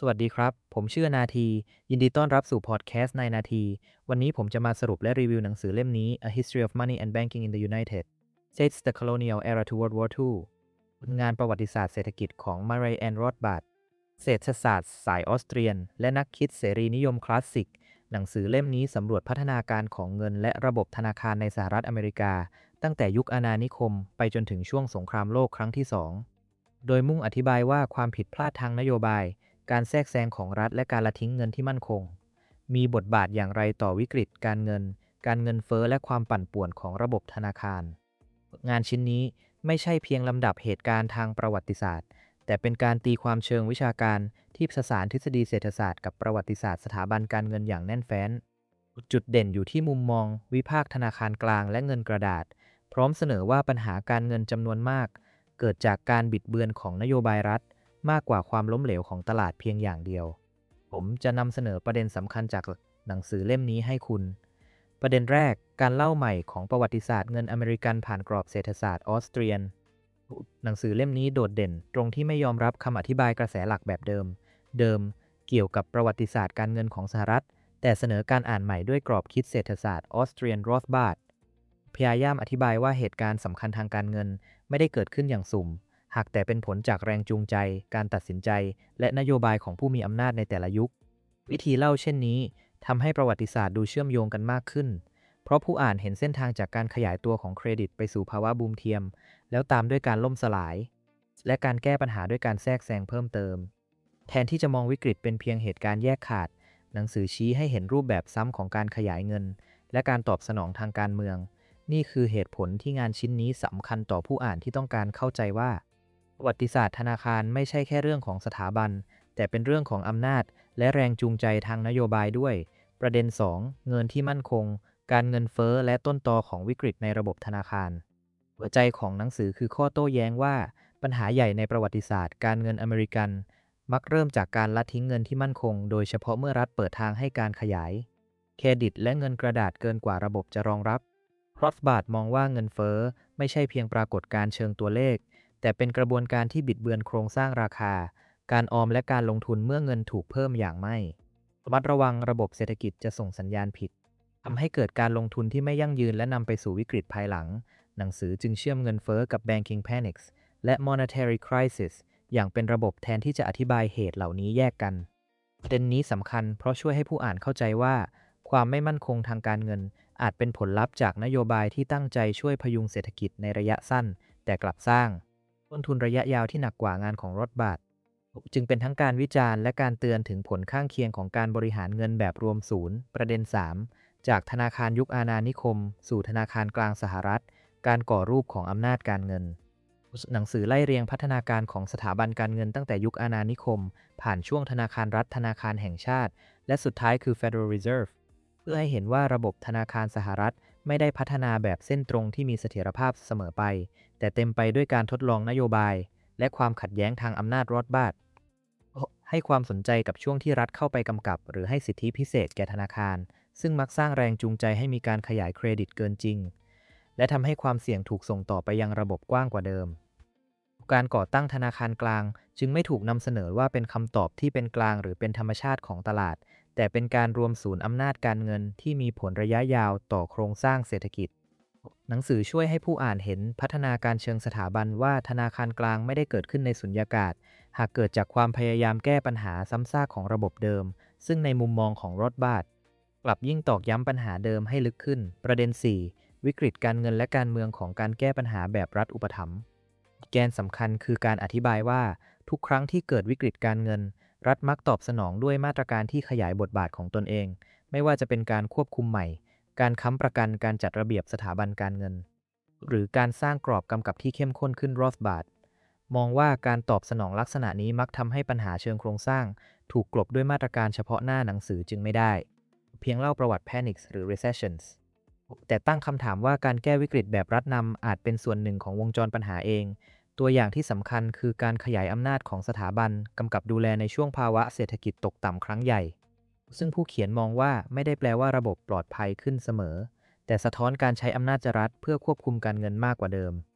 สวัสดีครับ ผมชื่อนาที ยินดีต้อนรับสู่พอดแคสต์ในนาที วันนี้ผมจะมาสรุปและรีวิวหนังสือเล่มนี้ A History of Money and Banking in the United States the Colonial Era to World War II งานประวัติศาสตร์เศรษฐกิจของมาเรย์แอนรอธบาร์ดเศรษฐศาสตร์สายออสเตรียน และนักคิดเสรีนิยมคลาสสิก หนังสือเล่มนี้สำรวจพัฒนาการของเงินและระบบธนาคารในสหรัฐอเมริกา ตั้งแต่ยุคอาณานิคมไปจนถึงช่วงสงครามโลกครั้งที่สองโดยมุ่งอธิบายว่าความผิดพลาดทางนโยบาย การแทรกแซงของรัฐและการละทิ้งเงินที่มั่นคง มีบทบาทอย่างไรต่อวิกฤตการเงินเฟ้อและความปั่นป่วนของระบบธนาคาร งานชิ้นนี้ไม่ใช่เพียงลำดับเหตุการณ์ทางประวัติศาสตร์ แต่เป็นการตีความเชิงวิชาการที่ผสานทฤษฎีเศรษฐศาสตร์กับประวัติศาสตร์สถาบันการเงินอย่างแน่นแฟ้น จุดเด่นอยู่ที่มุมมองวิพากษ์ธนาคารกลางและเงินกระดาษ พร้อมเสนอว่าปัญหาการเงินจำนวนมากเกิดจากการบิดเบือนของนโยบายรัฐ มากกว่าความล้มเหลวของตลาดเพียงอย่างเดียว ผมจะนำเสนอประเด็นสำคัญจากหนังสือเล่มนี้ให้คุณ ประเด็นแรก การเล่าใหม่ของประวัติศาสตร์เงินอเมริกันผ่านกรอบเศรษฐศาสตร์ออสเตรียน หนังสือเล่มนี้โดดเด่นตรงที่ไม่ยอมรับคำอธิบายกระแสหลักแบบเดิมเกี่ยวกับประวัติศาสตร์การเงินของสหรัฐ แต่เสนอการอ่านใหม่ด้วยกรอบคิดเศรษฐศาสตร์ออสเตรียนรอธบาร์ดพยายามอธิบายว่าเหตุการณ์สำคัญทางการเงินไม่ได้เกิดขึ้นอย่างสุ่ม หากแต่เป็นผลจากแรงจูงใจ การตัดสินใจ และนโยบายของผู้มีอำนาจในแต่ละยุค วิธีเล่าเช่นนี้ทำให้ประวัติศาสตร์ดูเชื่อมโยงกันมากขึ้น เพราะผู้อ่านเห็นเส้นทางจากการขยายตัวของเครดิตไปสู่ภาวะบูมเทียม แล้วตามด้วยการล่มสลาย และการแก้ปัญหาด้วยการแทรกแซงเพิ่มเติม แทนที่จะมองวิกฤตเป็นเพียงเหตุการณ์แยกขาด หนังสือชี้ให้เห็นรูปแบบซ้ำของการขยายเงิน และการตอบสนองทางการเมือง นี่คือเหตุผลที่งานชิ้นนี้สำคัญต่อผู้อ่านที่ต้องการเข้าใจว่า ประวัติศาสตร์ธนาคารไม่ใช่แค่เรื่องของสถาบัน แต่เป็นเรื่องของอำนาจและแรงจูงใจทางนโยบายด้วย ประเด็น 2 เงินที่มั่นคง การเงินเฟ้อและต้นตอของวิกฤตในระบบธนาคาร หัวใจของหนังสือคือข้อโต้แย้งว่าปัญหาใหญ่ในประวัติศาสตร์การเงินอเมริกันมักเริ่มจากการละทิ้งเงินที่มั่นคงโดยเฉพาะเมื่อรัฐเปิดทางให้การขยายเครดิตและเงินกระดาษเกินกว่าระบบจะรองรับรอธบาร์ดมองว่าเงินเฟ้อไม่ใช่เพียงปรากฏการณ์เชิงตัวเลขแต่เป็นกระบวนการที่บิดเบือนโครงสร้างราคาการออมและการลงทุนเมื่อเงินถูกเพิ่มอย่างไม่ระมัดระวังระบบเศรษฐกิจจะส่งสัญญาณผิดทำให้เกิดการลงทุนที่ไม่ยั่งยืนและนำไปสู่วิกฤตภายหลังหนังสือจึงเชื่อมเงินเฟ้อกับ banking panics และ monetary crisis อย่างเป็นระบบแทนที่จะอธิบายเหตุเหล่านี้แยกกันประเด็นนี้สำคัญเพราะช่วยให้ผู้อ่านเข้าใจว่าความไม่มั่นคงทางการเงินอาจเป็นผลลัพธ์จากนโยบายที่ตั้งใจช่วยพยุงเศรษฐกิจในระยะสั้นแต่กลับสร้างต้นทุนระยะยาวที่หนักกว่างานของรถบาทจึงเป็นทั้งการวิจารณ์และการเตือนถึงผลข้างเคียงของการบริหารเงินแบบรวมศูนย์ประเด็น 3 จากธนาคารยุคอาณานิคมสู่ธนาคารกลางสหรัฐการก่อรูปของอำนาจการเงินหนังสือไล่เรียงพัฒนาการของสถาบันการเงินตั้งแต่ยุคอาณานิคมผ่านช่วงธนาคารรัฐธนาคารแห่งชาติและสุดท้ายคือ Federal Reserve เพื่อให้เห็นว่าระบบธนาคารสหรัฐไม่ได้พัฒนาแบบเส้นตรงที่มีเสถียรภาพเสมอไปแต่เต็มไปด้วยการทดลองนโยบายและความขัดแย้งทางอำนาจรอธบาร์ดให้ความสนใจกับช่วงที่รัฐเข้าไปกำกับหรือให้สิทธิพิเศษแก่ธนาคารซึ่งมักสร้างแรงจูงใจให้มีการขยายเครดิตเกินจริงและทำให้ความเสี่ยงถูกส่งต่อไปยังระบบกว้างกว่าเดิมการก่อตั้งธนาคารกลางจึงไม่ถูกนำเสนอว่าเป็นคำตอบที่เป็นกลางหรือเป็นธรรมชาติของตลาดแต่เป็นการรวมศูนย์อำนาจการเงินที่มีผลระยะยาวต่อโครงสร้างเศรษฐกิจหนังสือช่วยให้ผู้อ่านเห็นพัฒนาการเชิงสถาบันว่าธนาคารกลางไม่ได้เกิดขึ้นในสุญญากาศหากเกิดจากความพยายามแก้ปัญหาซ้ำซากของระบบเดิมซึ่งในมุมมองของรอธบาร์ดกลับยิ่งตอกย้ำปัญหาเดิมให้ลึกขึ้นประเด็น 4 วิกฤตการเงินและการเมืองของการแก้ปัญหาแบบรัฐอุปถัมภ์แกนสำคัญคือการอธิบายว่าทุกครั้งที่เกิดวิกฤตการเงินรัฐมักตอบสนองด้วยมาตรการที่ขยายบทบาทของตนเองไม่ว่าจะเป็นการควบคุมใหม่การค้ำประกันการจัดระเบียบสถาบันการเงินหรือการสร้างกรอบกำกับที่เข้มข้นขึ้นรอธบาร์ดมองว่าการตอบสนองลักษณะนี้มักทำให้ปัญหาเชิงโครงสร้างถูกกลบด้วยมาตรการเฉพาะหน้าหนังสือจึงไม่ได้เพียงเล่าประวัติ panics หรือ recessions แต่ตั้งคำถามว่าการแก้วิกฤตแบบรัฐนำอาจเป็นส่วนหนึ่งของวงจรปัญหาเองตัวอย่างที่สำคัญคือการขยายอำนาจของสถาบันกำกับดูแลในช่วงภาวะเศรษฐกิจตกต่ำครั้งใหญ่ซึ่งผู้เขียนมองว่าไม่ได้แปลว่าระบบปลอดภัยขึ้นเสมอแต่สะท้อนการใช้อำนาจรัฐเพื่อควบคุมการเงินมากกว่าเดิม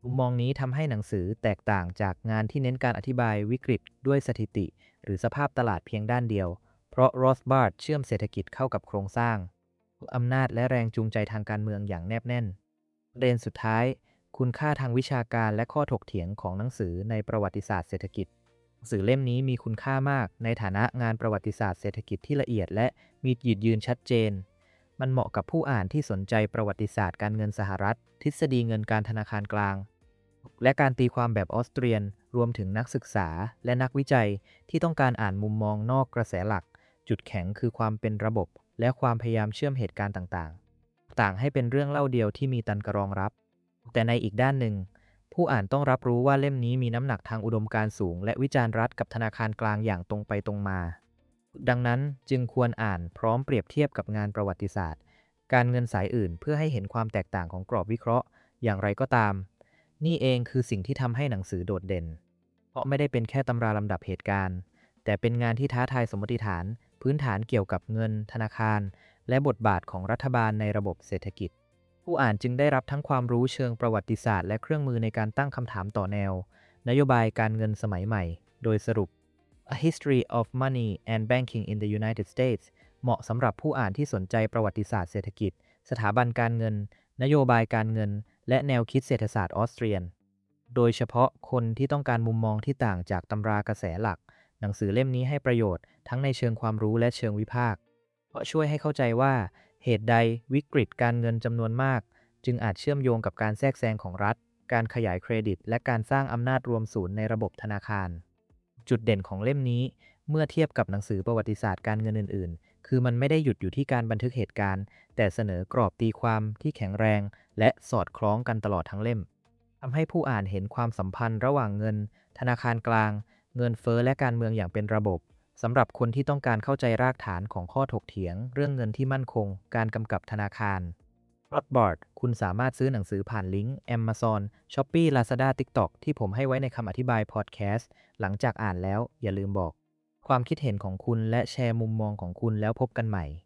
มุมมองนี้ทำให้หนังสือแตกต่างจากงานที่เน้นการอธิบายวิกฤตด้วยสถิติหรือสภาพตลาดเพียงด้านเดียว เพราะโรสบาร์ดเชื่อมเศรษฐกิจเข้ากับโครงสร้างอำนาจและแรงจูงใจทางการเมืองอย่างแนบแน่นประเด็นสุดท้าย คุณค่าทางวิชาการและข้อถกเถียงของหนังสือในประวัติศาสตร์เศรษฐกิจหนังสือเล่มนี้มีคุณค่ามากในฐานะงานประวัติศาสตร์เศรษฐกิจที่ละเอียดและมีจุดยืนชัดเจน มันเหมาะกับผู้อ่านที่สนใจประวัติศาสตร์การเงินสหรัฐทฤษฎีเงินการธนาคารกลางและการตีความแบบออสเตรียนรวมถึงนักศึกษาและนักวิจัยที่ต้องการอ่านมุมมองนอกกระแสหลักจุดแข็งคือความเป็นระบบและความพยายามเชื่อมเหตุการณ์ต่างๆให้เป็นเรื่องเล่าเดียวที่มีตรรกะรองรับแต่ในอีกด้านหนึ่งผู้อ่านต้องรับรู้ว่าเล่มนี้มีน้ำหนักทางอุดมการณ์สูงและวิจารณ์รัฐกับธนาคารกลางอย่างตรงไปตรงมาดังนั้นจึงควรอ่านพร้อมเปรียบเทียบกับงานประวัติศาสตร์การเงินสายอื่นเพื่อให้เห็นความแตกต่างของกรอบวิเคราะห์อย่างไรก็ตามนี่เองคือสิ่งที่ทำให้หนังสือโดดเด่นเพราะไม่ได้เป็นแค่ตำราลำดับเหตุการณ์แต่เป็นงานที่ท้าทายสมมติฐานพื้นฐานเกี่ยวกับเงินธนาคารและบทบาทของรัฐบาลในระบบเศรษฐกิจผู้อ่านจึงได้รับทั้งความรู้เชิงประวัติศาสตร์และเครื่องมือในการตั้งคำถามต่อแนวนโยบายการเงินสมัยใหม่โดยสรุป A History of Money and Banking in the United States เหมาะสำหรับผู้อ่านที่สนใจประวัติศาสตร์เศรษฐกิจสถาบันการเงินนโยบายการเงินและแนวคิดเศรษฐศาสตร์ออสเตรียนโดยเฉพาะคนที่ต้องการมุมมองที่ต่างจากตำรากระแสหลักหนังสือเล่มนี้ให้ประโยชน์ทั้งในเชิงความรู้และเชิงวิพากษ์เพราะช่วยให้เข้าใจว่าเหตุใดวิกฤตการเงินจำนวนมากจึงอาจเชื่อมโยงกับการแทรกแซงของรัฐการขยายเครดิตและการสร้างอำนาจรวมศูนย์ในระบบธนาคารจุดเด่นของเล่มนี้เมื่อเทียบกับหนังสือประวัติศาสตร์การเงินอื่นๆคือมันไม่ได้หยุดอยู่ที่การบันทึกเหตุการณ์แต่เสนอกรอบตีความที่แข็งแรงและสอดคล้องกันตลอดทั้งเล่มทำให้ผู้อ่านเห็นความสัมพันธ์ระหว่างเงินธนาคารกลางเงินเฟ้อและการเมืองอย่างเป็นระบบสำหรับคนที่ต้องการเข้าใจรากฐานของข้อถกเถียงเรื่องเงินที่มั่นคงการกำกับธนาคารรอดบอร์ดคุณสามารถซื้อหนังสือผ่านลิงก์ Amazon Shopee Lazada TikTok ที่ผมให้ไว้ในคำอธิบายพอดแคสต์หลังจากอ่านแล้วอย่าลืมบอกความคิดเห็นของคุณและแชร์มุมมองของคุณแล้วพบกันใหม่